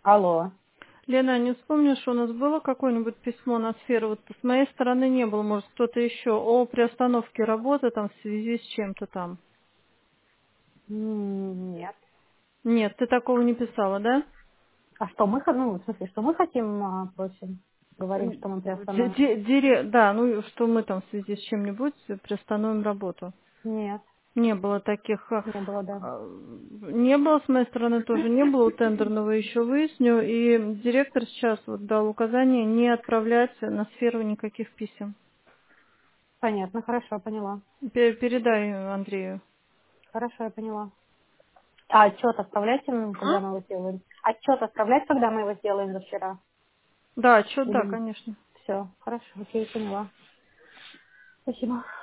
Алло. Лена, не вспомнишь, у нас было какое-нибудь письмо на сферу? Вот с моей стороны не было, может, кто-то еще, о приостановке работы там в связи с чем-то там. Нет. Нет, ты такого не писала, да? А что мы, ну, в смысле, что мы хотим, просим? Говорим, что мы приостановим? Да, ну что мы там в связи с чем-нибудь приостановим работу. Нет, Не было таких, не было, да. не было с моей стороны тоже, не было у тендерного, еще выясню. И директор сейчас вот дал указание не отправлять на сферу никаких писем. Понятно, хорошо, поняла. Передай Андрею. Хорошо, я поняла. А отчет оставлять, когда мы его сделаем? Отчет оставлять, когда мы его сделаем за вчера? Да, отчет, да, Или конечно. все, хорошо, окей, поняла. Спасибо.